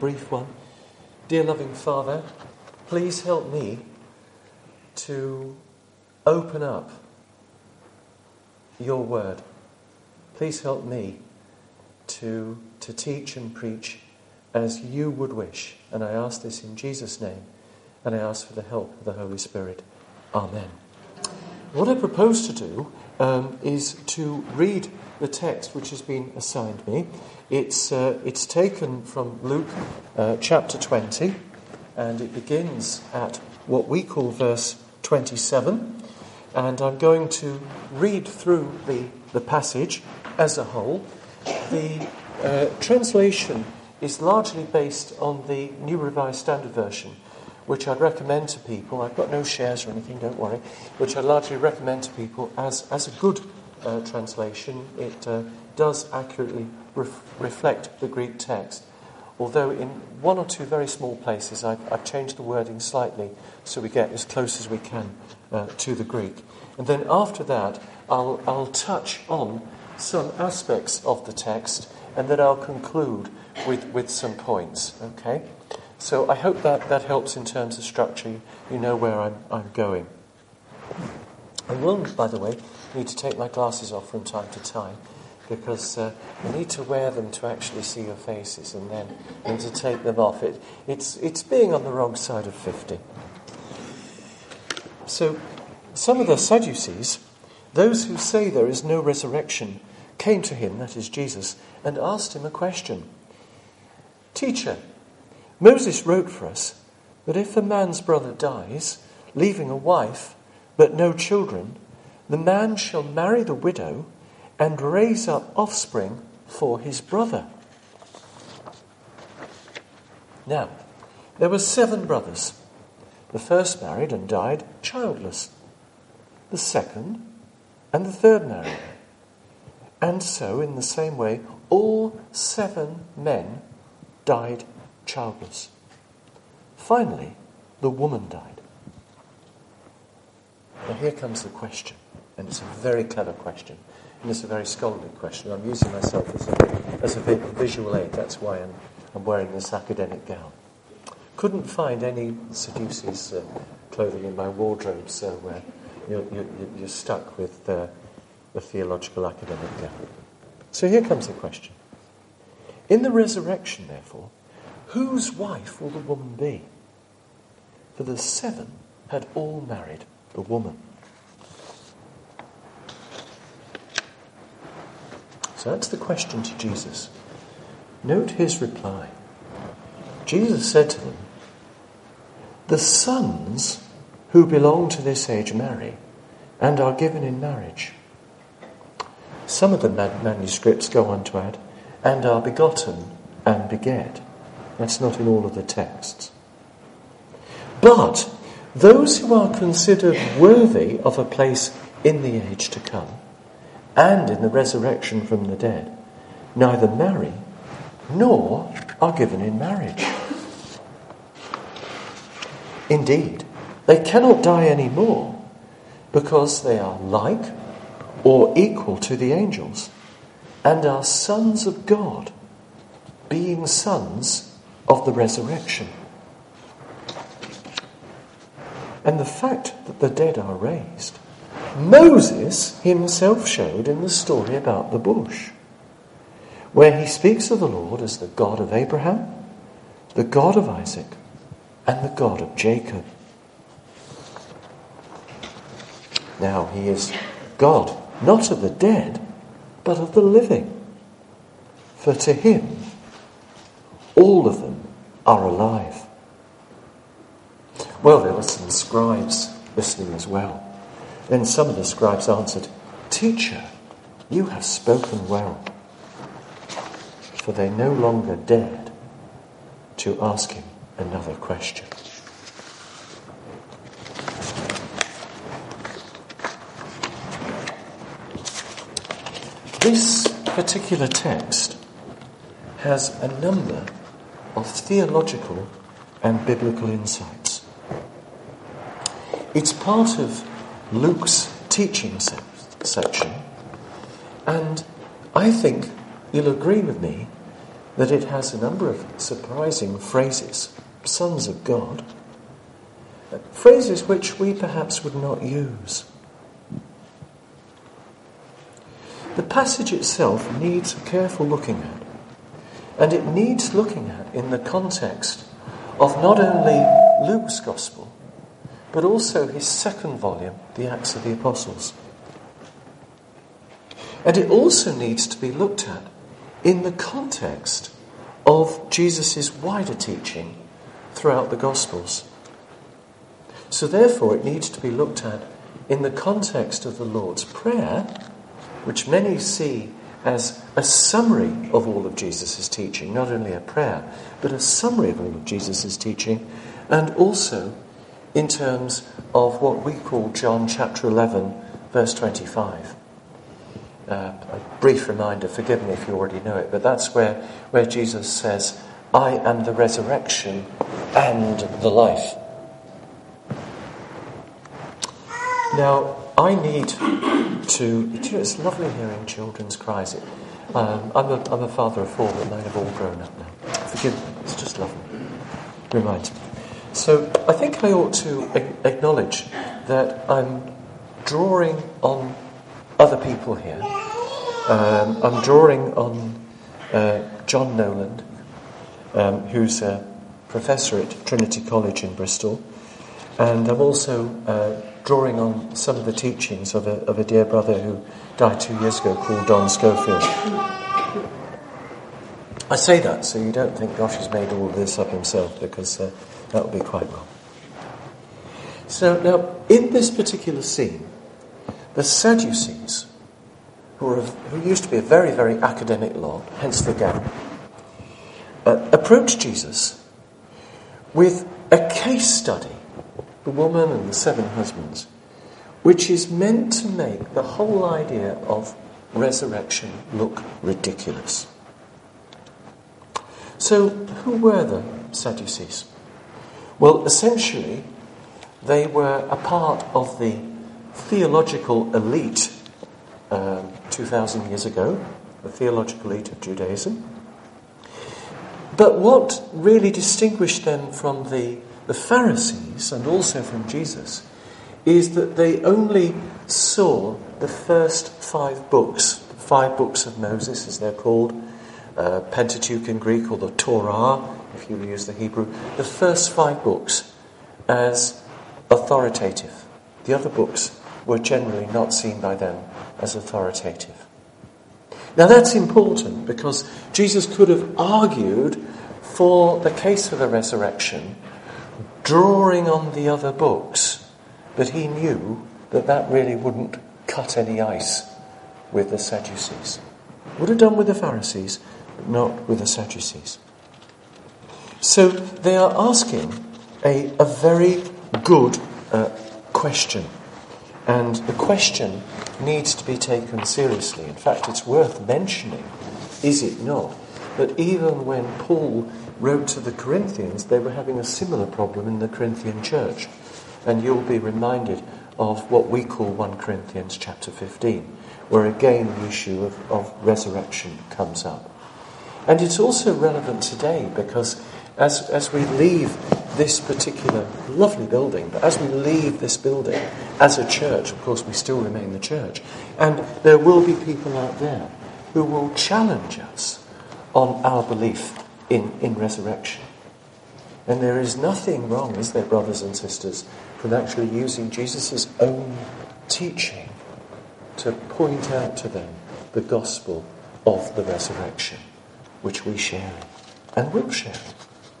brief one. Dear loving Father, please help me to open up your word. Please help me to teach and preach as you would wish. And I ask this in Jesus' name, and I ask for the help of the Holy Spirit. Amen. What I propose to do is to read the text which has been assigned me. It's taken from Luke chapter 20, and it begins at what we call verse 27. And I'm going to read through the passage as a whole. The translation is largely based on the New Revised Standard Version, which I'd recommend to people. I've got no shares or anything, don't worry, which I largely recommend to people as a good translation. It does accurately reflect the Greek text, although in one or two very small places I've changed the wording slightly so we get as close as we can to the Greek. And then after that, I'll touch on some aspects of the text, and then I'll conclude with some points. Okay? So I hope that helps in terms of structure. You know where I'm going. I will, by the way, need to take my glasses off from time to time, because I need to wear them to actually see your faces, and to take them off. It's being on the wrong side of 50. So some of the Sadducees, those who say there is no resurrection, came to him, that is Jesus, and asked him a question. Teacher, Moses wrote for us that if a man's brother dies, leaving a wife but no children, the man shall marry the widow and raise up offspring for his brother. Now, there were 7 brothers. The first married and died childless. The second and the third married. And so, in the same way, all 7 men died childless. Finally, the woman died. Now here comes the question, and it's a very clever question, and it's a very scholarly question. I'm using myself as a visual aid. That's why I'm wearing this academic gown. Couldn't find any Sadducees clothing in my wardrobe, so you're stuck with the theological academic gown. So here comes the question. In the resurrection, therefore, whose wife will the woman be? For the 7 had all married the woman. So that's the question to Jesus. Note his reply. Jesus said to them, the sons who belong to this age marry and are given in marriage. Some of the manuscripts go on to add, and are begotten and beget. That's not in all of the texts. But those who are considered worthy of a place in the age to come and in the resurrection from the dead neither marry nor are given in marriage. Indeed, they cannot die any more because they are like or equal to the angels and are sons of God, being sons of the resurrection. And the fact that the dead are raised, Moses himself showed in the story about the bush, where he speaks of the Lord as the God of Abraham, the God of Isaac, and the God of Jacob. Now he is God, not of the dead, but of the living. For to him, all of them are alive. Well, there were some scribes listening as well. Then some of the scribes answered, Teacher, you have spoken well. For they no longer dared to ask him another question. This particular text has a number of theological and biblical insights. It's part of Luke's teaching section, and I think you'll agree with me that it has a number of surprising phrases, sons of God, phrases which we perhaps would not use. The passage itself needs careful looking at, and it needs looking at in the context of not only Luke's Gospel, but also his second volume, the Acts of the Apostles. And it also needs to be looked at in the context of Jesus' wider teaching throughout the Gospels. So therefore it needs to be looked at in the context of the Lord's Prayer, which many see as a summary of all of Jesus' teaching, not only a prayer, but a summary of all of Jesus' teaching, and also in terms of what we call John chapter 11, verse 25. A brief reminder, forgive me if you already know it, but that's where Jesus says, I am the resurrection and the life. Now, I need to... It's lovely hearing children's cries. I'm a father of 4, but mine have all grown up now. Forgive me, it's just lovely. Reminds me. So I think I ought to acknowledge that I'm drawing on other people here. I'm drawing on John Noland, who's a professor at Trinity College in Bristol, and I'm also drawing on some of the teachings of a dear brother who died 2 years ago called Don Schofield. I say that so you don't think Gosh has made all of this up himself, because that would be quite wrong. So now, in this particular scene, the Sadducees, who used to be a very, very academic lot, hence the gown, approached Jesus with a case study, the woman and the 7 husbands, which is meant to make the whole idea of resurrection look ridiculous. So, who were the Sadducees? Well, essentially, they were a part of the theological elite 2,000 years ago, the theological elite of Judaism. But what really distinguished them from the Pharisees, and also from Jesus, is that they only saw the first 5 books, the 5 books of Moses, as they're called, Pentateuch in Greek, or the Torah, if you use the Hebrew, the first 5 books as authoritative. The other books were generally not seen by them as authoritative. Now that's important, because Jesus could have argued for the case of the resurrection, drawing on the other books, but he knew that really wouldn't cut any ice with the Sadducees. Would have done with the Pharisees, but not with the Sadducees. So they are asking a very good question. And the question needs to be taken seriously. In fact, it's worth mentioning, is it not, that even when Paul wrote to the Corinthians, they were having a similar problem in the Corinthian church. And you'll be reminded of what we call 1 Corinthians chapter 15, where again the issue of resurrection comes up. And it's also relevant today, because as we leave this particular lovely building, but as we leave this building as a church, of course we still remain the church, and there will be people out there who will challenge us on our belief in resurrection. And there is nothing wrong, is there, brothers and sisters, from actually using Jesus' own teaching to point out to them the gospel of the resurrection, which we share in, and will share in.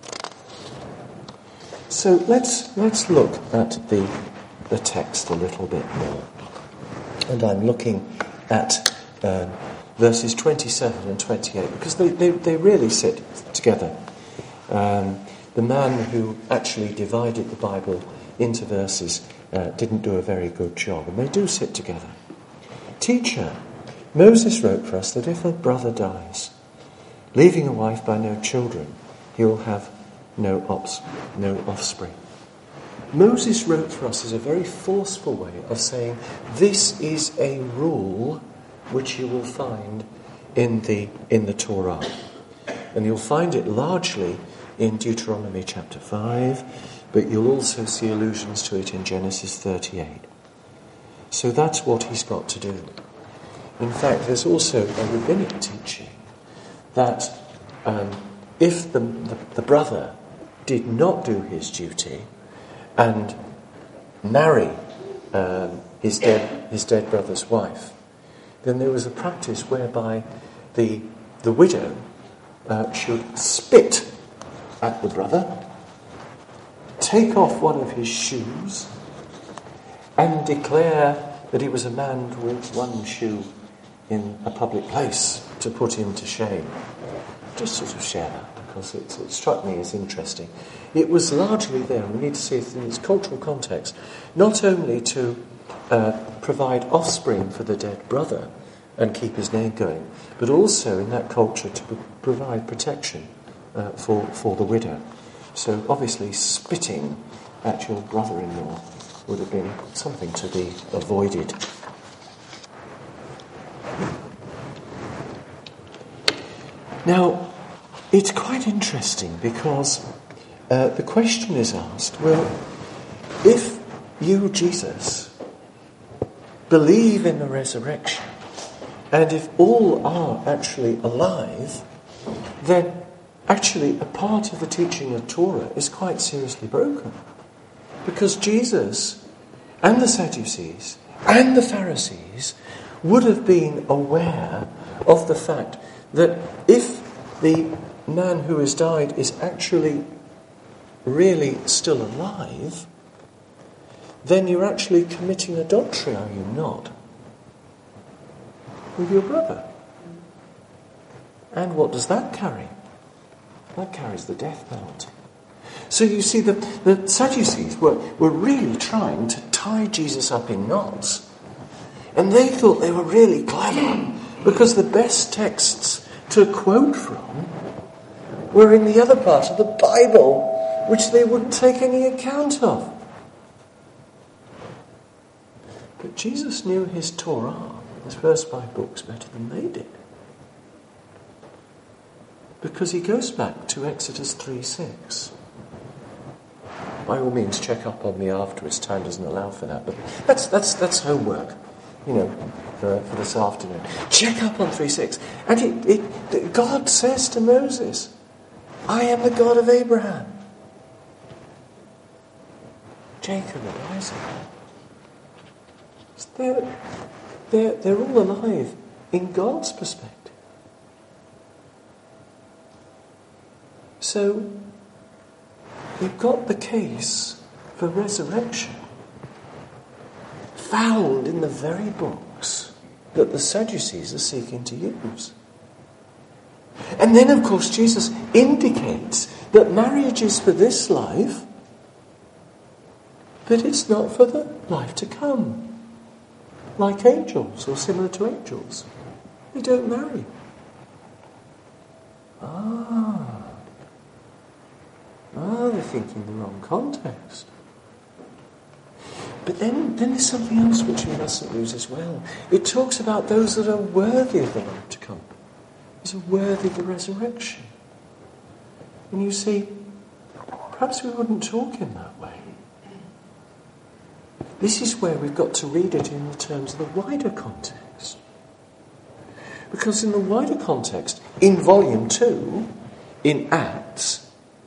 So let's look at the text a little bit more. And I'm looking at verses 27 and 28, because they really sit together. The man who actually divided the Bible into verses didn't do a very good job, and they do sit together. Teacher, Moses wrote for us that if a brother dies, leaving a wife by no children, he will have no offspring. Moses wrote for us as a very forceful way of saying, this is a rule which you will find in the Torah. And you'll find it largely in Deuteronomy chapter 5, but you'll also see allusions to it in Genesis 38. So that's what he's got to do. In fact, there's also a rabbinic teaching that if the brother did not do his duty and marry his dead brother's wife, then there was a practice whereby the widow should spit at the brother, take off one of his shoes, and declare that he was a man with one shoe in a public place to put him to shame. Just sort of share that because it struck me as interesting. It was largely there, we need to see it in its cultural context, not only to provide offspring for the dead brother and keep his name going, but also in that culture to provide protection for the widow. So obviously spitting at your brother-in-law would have been something to be avoided. Now, it's quite interesting because the question is asked, well, if you, Jesus, believe in the resurrection, and if all are actually alive, then actually a part of the teaching of Torah is quite seriously broken. Because Jesus and the Sadducees and the Pharisees would have been aware of the fact that if the man who has died is actually really still alive, then you're actually committing adultery, are you not? With your brother. And what does that carry? That carries the death penalty. So you see, the Sadducees were really trying to tie Jesus up in knots. And they thought they were really clever because the best texts to quote from were in the other part of the Bible, which they wouldn't take any account of. But Jesus knew his Torah, his first 5 books, better than they did. Because he goes back to Exodus 3:6. By all means, check up on me afterwards. Time doesn't allow for that, but that's homework, for this afternoon. Check up on 3:6, and God says to Moses, "I am the God of Abraham, Jacob, and Isaac." They're all alive in God's perspective. So you've got the case for resurrection found in the very books that the Sadducees are seeking to use. And then, of course, Jesus indicates that marriage is for this life, but it's not for the life to come. Like angels, or similar to angels. They don't marry. They're thinking the wrong context. But then there's something else which we mustn't lose as well. It talks about those that are worthy of the life to come. Those are worthy of the resurrection. And you see, perhaps we wouldn't talk in that way. This is where we've got to read it in the terms of the wider context. Because in the wider context, in Volume 2, in Acts,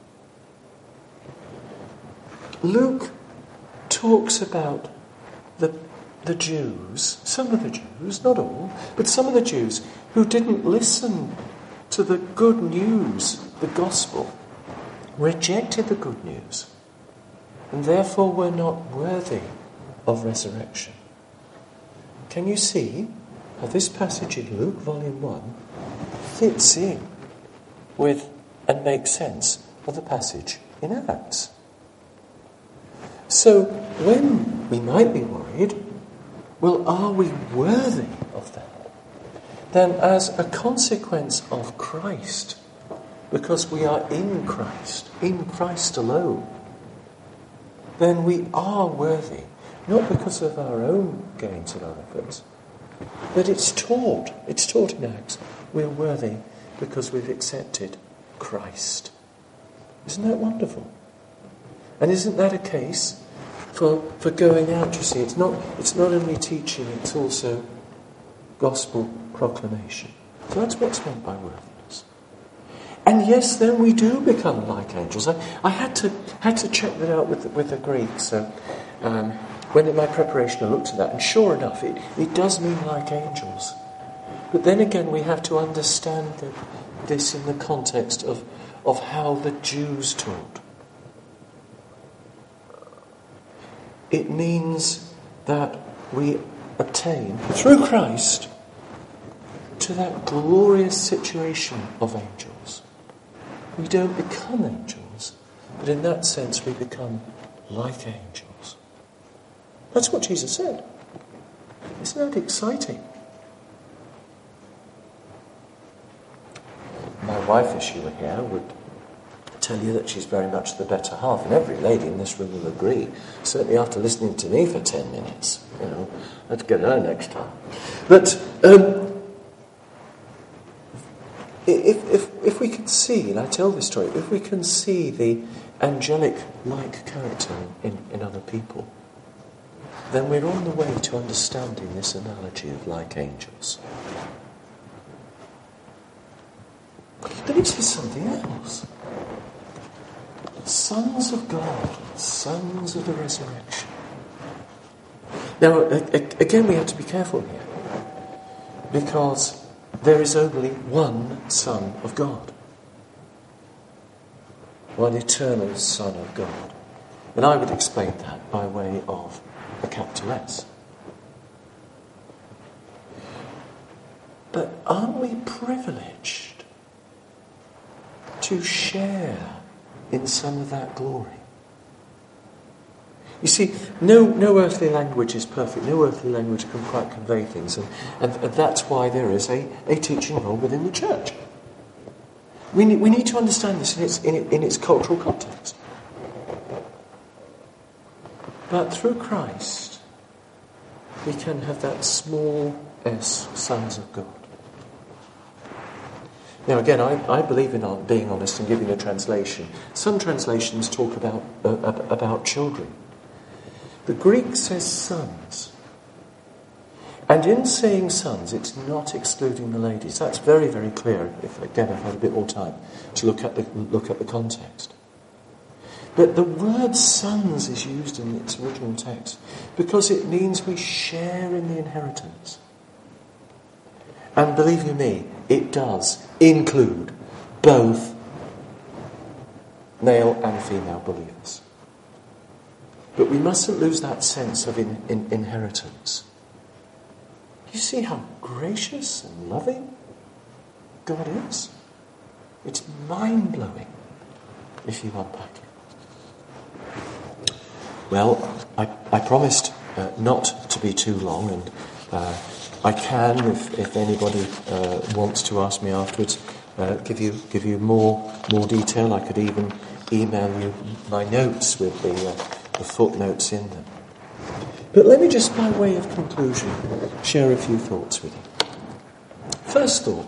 Luke talks about the Jews, some of the Jews, not all, but some of the Jews who didn't listen to the good news, the gospel, rejected the good news, and therefore were not worthy of resurrection. Can you see how this passage in Luke, Volume 1, fits in with and makes sense of the passage in Acts? So when we might be worried, well, are we worthy of that? Then as a consequence of Christ, because we are in Christ alone, then we are worthy, not because of our own gains and our efforts, but it's taught in Acts. We're worthy because we've accepted Christ. Isn't that wonderful? And isn't that a case for going out, you see? It's not only teaching, it's also gospel proclamation. So that's what's meant by worthiness. And yes, then we do become like angels. I had to check that out with the Greek. So when in my preparation I looked at that, and sure enough, it does mean like angels. But then again, we have to understand this in the context of how the Jews taught. It means that we attain, through Christ, to that glorious situation of angels. We don't become angels, but in that sense we become like angels. That's what Jesus said. Isn't that exciting? My wife, if she were here, would tell you that she's very much the better half, and every lady in this room will agree. Certainly after listening to me for 10 minutes. Let's get her next time. But if we can see, and I tell this story, if we can see the angelic-like character in other people, then we're on the way to understanding this analogy of like angels. But it is something else. Sons of God, sons of the resurrection. Now, again, we have to be careful here, because there is only one Son of God, one eternal Son of God. And I would explain that by way of a capital S. But aren't we privileged to share in some of that glory? You see, no earthly language is perfect. No earthly language can quite convey things. And that's why there is a teaching role within the church. We need to understand this in its cultural context. But through Christ, we can have that small s, sons of God. Now again, I believe in being honest and giving a translation. Some translations talk about children. The Greek says sons. And in saying sons, it's not excluding the ladies. That's very, very clear, if I've had a bit more time to look at the context. But the word sons is used in its original text because it means we share in the inheritance. And believe you me, it does include both male and female believers. But we mustn't lose that sense of inheritance. You see how gracious and loving God is? It's mind-blowing if you unpack it. Well, I promised not to be too long, and I can, if anybody wants to ask me afterwards, give you more detail. I could even email you my notes with the footnotes in them. But let me just, by way of conclusion, share a few thoughts with you. First thought,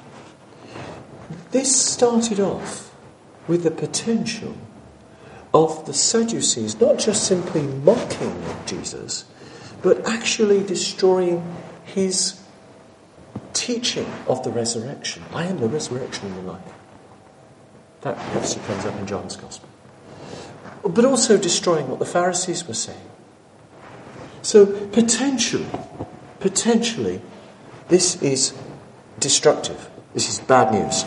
this started off with the potential of the Sadducees not just simply mocking Jesus, but actually destroying his teaching of the resurrection. I am the resurrection and the life. That obviously comes up in John's Gospel. But also destroying what the Pharisees were saying. So potentially, this is destructive. This is bad news.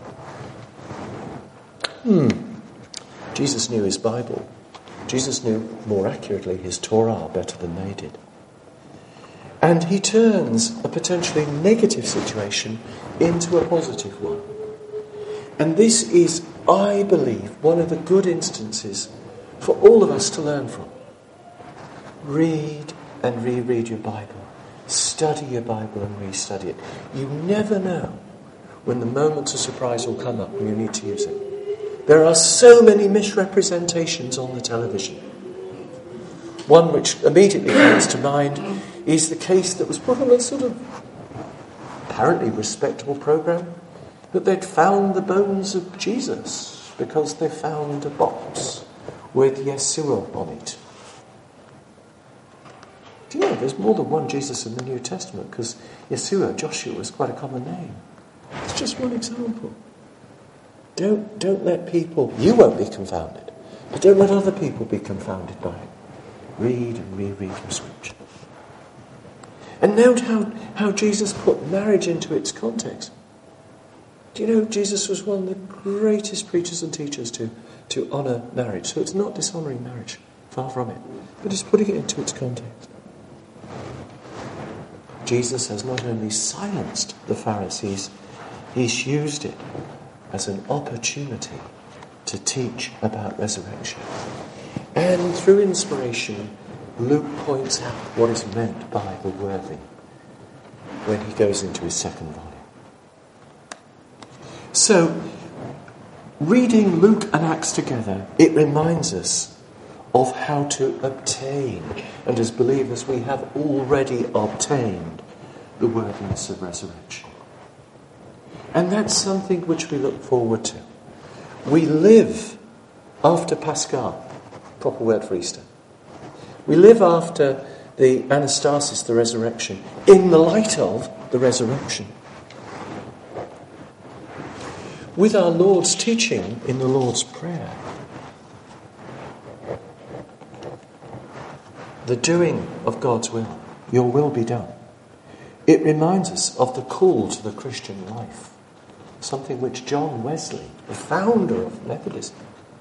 Jesus knew his Bible. Jesus knew, more accurately, his Torah better than they did. And he turns a potentially negative situation into a positive one. And this is, I believe, one of the good instances for all of us to learn from. Read and reread your Bible. Study your Bible and restudy it. You never know when the moments of surprise will come up and you need to use it. There are so many misrepresentations on the television. One which immediately comes to mind is the case that was put on a sort of apparently respectable programme that they'd found the bones of Jesus because they found a box with Yeshua on it. Do you know there's more than one Jesus in the New Testament, because Yeshua, Joshua, is quite a common name. It's just one example. Don't let people, you won't be confounded, but don't let other people be confounded by it. Read and reread from Scripture. And note how Jesus put marriage into its context. Do you know Jesus was one of the greatest preachers and teachers to honour marriage? So it's not dishonouring marriage, far from it, but it's putting it into its context. Jesus has not only silenced the Pharisees, he's used it as an opportunity to teach about resurrection. And through inspiration, Luke points out what is meant by the worthy when he goes into his second volume. So, reading Luke and Acts together, it reminds us of how to obtain, and as believers we have already obtained, the worthiness of resurrection. And that's something which we look forward to. We live after Pascal, proper word for Easter. We live after the Anastasis, the resurrection, in the light of the resurrection. With our Lord's teaching in the Lord's Prayer. The doing of God's will. Your will be done. It reminds us of the call to the Christian life. Something which John Wesley, the founder of Methodism,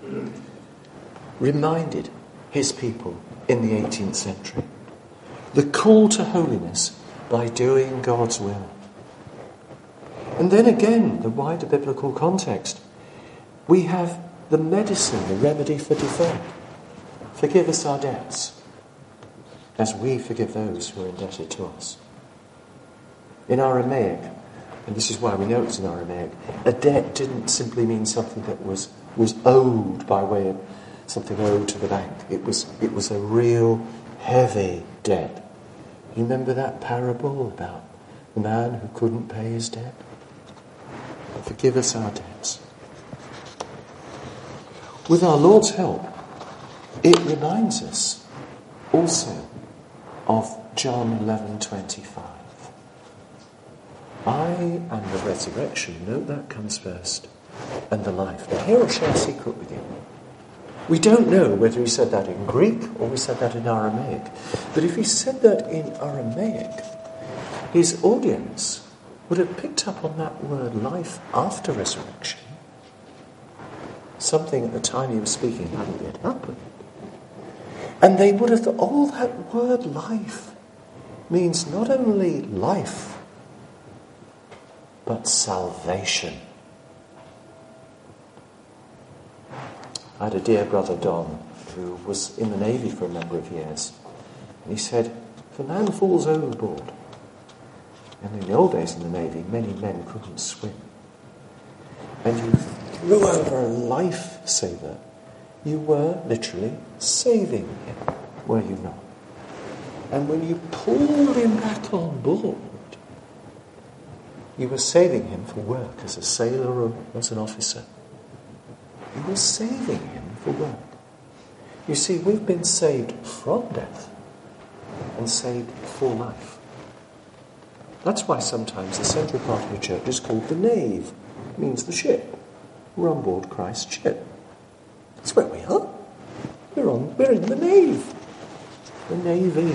reminded his people in the 18th century. The call to holiness by doing God's will. And then again, the wider biblical context. We have the medicine, the remedy for default. Forgive us our debts, as we forgive those who are indebted to us. In Aramaic, and this is why we know it's in Aramaic, a debt didn't simply mean something that was owed by way of something owed to the bank. It was a real heavy debt. You remember that parable about the man who couldn't pay his debt? Forgive us our debts. With our Lord's help, it reminds us also of John 11:25. I am the resurrection. Note that comes first. And the life. Now here I'll share a secret with you. We don't know whether he said that in Greek or he said that in Aramaic. But if he said that in Aramaic, his audience would have picked up on that word life after resurrection. Something at the time he was speaking hadn't yet happened. And they would have thought, oh, that word life means not only life, but salvation. I had a dear brother, Don, who was in the Navy for a number of years. And he said, if a man falls overboard, and in the old days in the Navy, many men couldn't swim, and you threw over a lifesaver, you were literally saving him, were you not? And when you pulled him back on board, you were saving him for work as a sailor or as an officer. You were saving him for work. You see, we've been saved from death and saved for life. That's why sometimes the central part of the church is called the nave. It means the ship. We're on board Christ's ship. That's where we are. We're in the nave. The navy.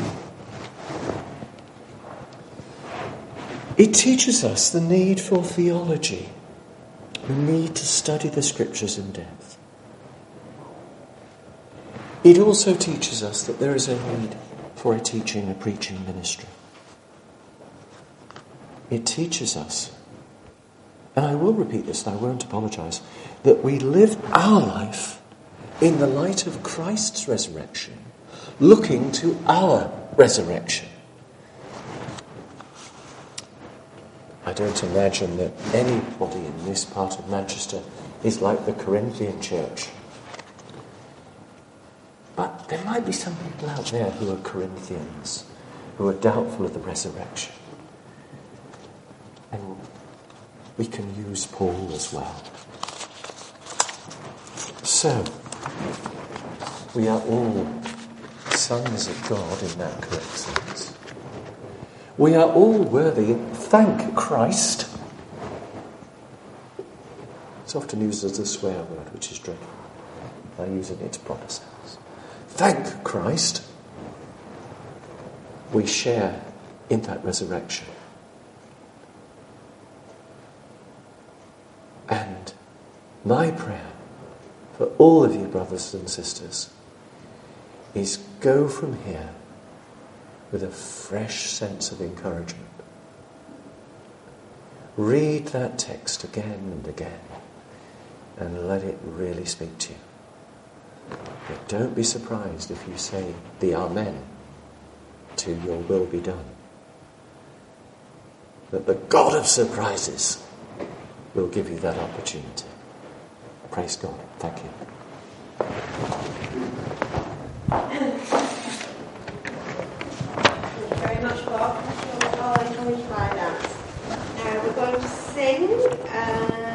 It teaches us the need for theology. We need to study the Scriptures in depth. It also teaches us that there is a need for a teaching, a preaching ministry. It teaches us, and I will repeat this and I won't apologise, that we live our life in the light of Christ's resurrection, looking to our resurrection. I don't imagine that anybody in this part of Manchester is like the Corinthian church. But there might be some people out there who are Corinthians, who are doubtful of the resurrection. And we can use use Paul as well. So, we are all sons of God in that correct sense. We are all worthy, thank Christ. It's often used as a swear word, which is dreadful. I use it in its proper sense. Thank Christ. We share in that resurrection. And my prayer for all of you, brothers and sisters, is go from here with a fresh sense of encouragement. Read that text again and again and let it really speak to you. But don't be surprised if you say the Amen to your will be done. That the God of surprises will give you that opportunity. Praise God. Thank you. Thank you very much, Bob. I'm sure we're all encouraged by that. Now we're going to sing.